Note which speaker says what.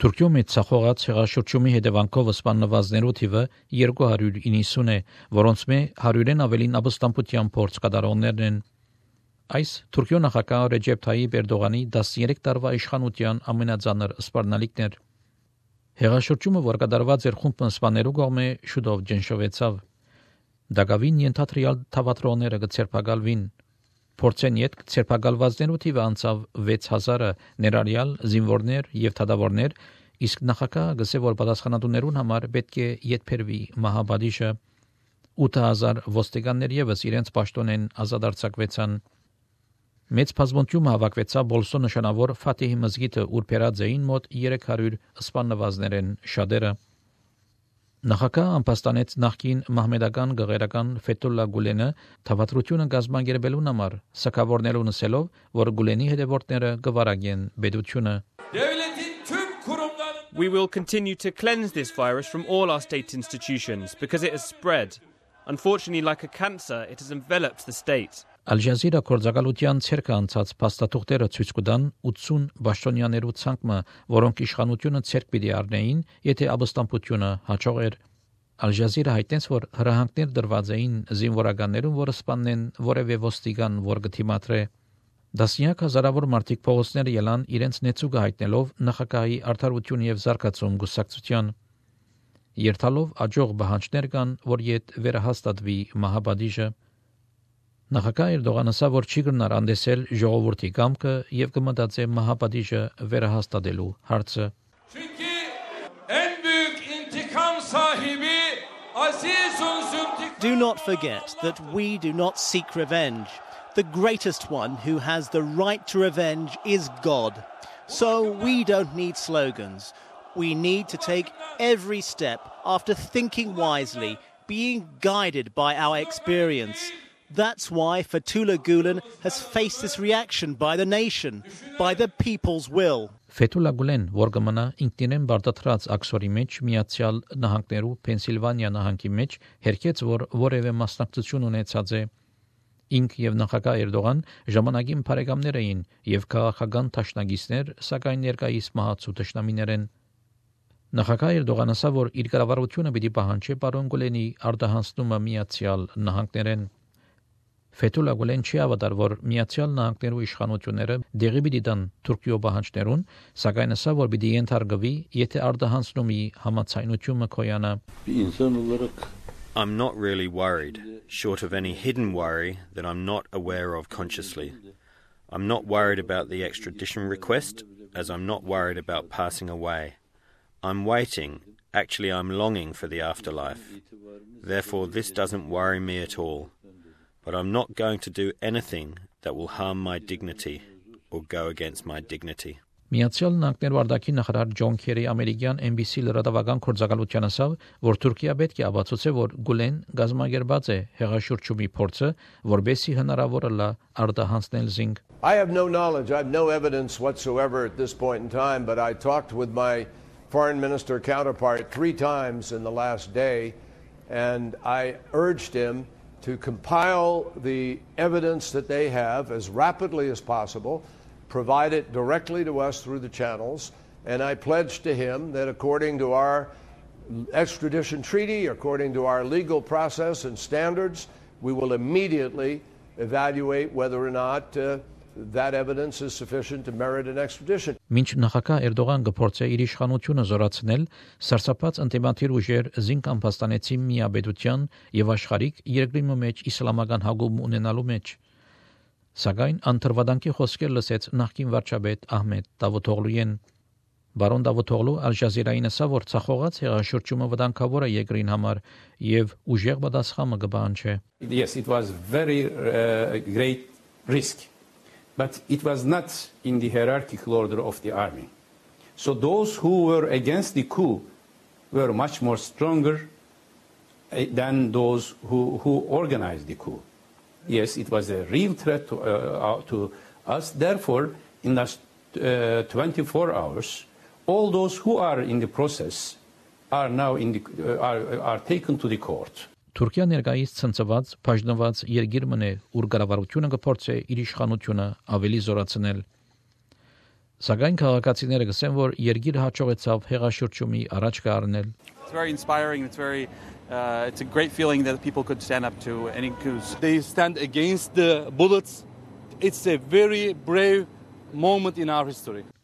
Speaker 1: Թուրքիոյում ցախողած հեղաշրջումի հետևանքով սպանվածներու թիվը 290 է, որոնց մե 100-ն ավելին ապստամբության փորձ կատարողներն են։ Այս Թուրքիո նախագահ Ռեջեփ Թայիփ Էրդողանի 13 տարվա իշխանության ամենածանր սպառնալիքն էր։ Հեղաշրջումը, որ կատարված էր խումբ սպաներու կողմէ, շուտով ջնշվեցավ։ Դագավին ենթադրյալ թավատրոնները կցերպակալվին։ Փորձեն յետ ցերպակալվածներու թիվը անցավ 6000-ը, ներառյալ զինվորներ եւ թադավորներ, իսկ նախագահը գսե որ պատասխանատուներուն համար պետք է յետփերվի մահապատիժը։ 8000 ոստիկաններ եւս իրենց պաշտոնեն ազատարձակվեցան։ Մեծ բազմություն հավաքվեցավ Բոլսո նշանավոր Ֆաթիհի մզգիթը, ուր փերած էին մոտ 300 սպանվածներեն շատերը։ Նախագահը ամփոստանեց նախկին մահմեդական գղերական Ֆեթուլլա Գուլենը թավատրությունը գազագերբելուն համար, սակավորներուն ասելով, որ Գուլենի հետևորդները կվարագեն բեդությունը։
Speaker 2: We will continue to cleanse this virus from all our state institutions because it has spread. Unfortunately, like a cancer, it has enveloped the state.
Speaker 1: Ալ-Ջազիրա կորձակալության ցերկը անցած փաստաթուղթերը ցույց կտան 80 պաշտոնյաներու ցանկը, որոնք իշխանությունը ցերկ պիտի առնեին, եթե ապստամբությունը հաջող էր։ Ալ-Ջազիրա հայտնեց, որ հրահանգներ դրված էին զինվորականներուն, որը սպանեն որևէ ոստիկան, որ կթիմադրե։ Դասյակ հազարավոր մարդիկ փողոցները ելան իրենց նեցուկը հայտնելով նախագահի արդարություն եւ զարգացում գուսակցության։ Երթալով աջող բանջներ կան, որ յետ վերահաստատվի մահապատիժը։ Նախագահ Էրդողանը ասա, որ չի գնար անդեսել ժողովրդի կամքը եւ կմտածե մահապատիժը վերահաստատելու հարցը։
Speaker 3: Do not forget that we do not seek revenge. The greatest one who has the right to revenge is God. So we don't need slogans. We need to take every step after thinking wisely, being guided by our experience. That's why Fethullah Gulen has faced this reaction by the nation, by the people's will.
Speaker 1: Ֆեթուլլա Գուլեն, որ կմնա ինքնին բարտադրած աքսորի մեջ Միացյալ Նահանգներու Պենսիլվանիա նահանգի մեջ, հերքեց, որ որևէ մասնակցություն ունեցած է։ Ինք եւ նախագահ Էրդողան ժամանակին բարեկամներ էին եւ քաղաքական տաշնագիստներ, սակայն ներկայիս մահացու տշնամիներ են։ Նախագահ Էրդողան ասա, որ իր կառավարությունը պիտի պահանջի պարոն Գուլենի արտահանձնումը Միացյալ Նահանգներեն։ Ֆեթուլլա Գուլեն չի ավտար, որ Միացյալ Նահանգներու իշխանությունները դեղի պիտի տան Թուրքիո պահանջներուն, սակայն ասա, որ պիտի ենթարկվի, եթե արտահանձնումի համաձայնությունը կոյանա։
Speaker 4: I'm not really worried, short of any hidden worry that I'm not aware of consciously. I'm not worried about the extradition request, as I'm not worried about passing away. I'm waiting. Actually, I'm longing for the afterlife. Therefore, this doesn't worry me at all. But I'm not going to do anything that will harm my dignity or go against my dignity.
Speaker 1: Միացյալ Նահանգներու արտաքին նախարար Ջոն Քերի ամերիկյան NBC լրատվական կորձակալության ասավ, որ Թուրքիա պետք է ապացուցե, որ Գուլեն գազագերբած է հեղաշրջումի փորձը, որբեսի հնարավոր լա արտահանձնել զինք։
Speaker 5: I have no knowledge, I have no evidence whatsoever at this point in time, but I talked with my foreign minister counterpart 3 times in the last day, and I urged him to compile the evidence that they have as rapidly as possible, provide it directly to us through the channels, and I pledged to him that according to our extradition treaty, according to our legal process and standards, we will immediately evaluate whether or not that evidence is sufficient to merit an extradition.
Speaker 1: Մինչ նախագահ Էրդողան գործե իր իշխանությունը զորացնել, սարսափած անտեմատիր ուժեր զինք ամփոստանեցին միաբեդության եւ աշխարհիկ երկրի մեջ իսլամական հագում ունենալու մեջ։ Սակայն անթրվադանքի խոսքեր լսեց նախկին վարչապետ Ահմեդ Դավութօղլուին։ Բարոն Դավութօղլու Ալ-Ջազիրային ասա, որ ցախողած հեղաշրջումը վտանգավոր է երկրին համար եւ ուժեղ պատասխանը կբանջի։
Speaker 6: Yes, it was very great risk. But it was not in the hierarchical order of the army. So those who were against the coup were much more stronger than those who organized the coup. Yes, it was a real threat to us. Therefore, in the last 24 hours, all those who are in the process are now are taken to the court.
Speaker 1: Թուրքիա ներկայիս ցնցված, բաժնված երկիրն է, ուր կառավարությունը կփորձի իր իշխանությունը ավելի զորացնել։ Սակայն քաղաքացիները գսեն, որ երկիրը հաջողեցավ հեղաշրջումի առաջ կառնել։
Speaker 7: It's very inspiring. It's a great feeling that people could stand up to any coups.
Speaker 8: They stand against the bullets. It's a very brave moment in our history.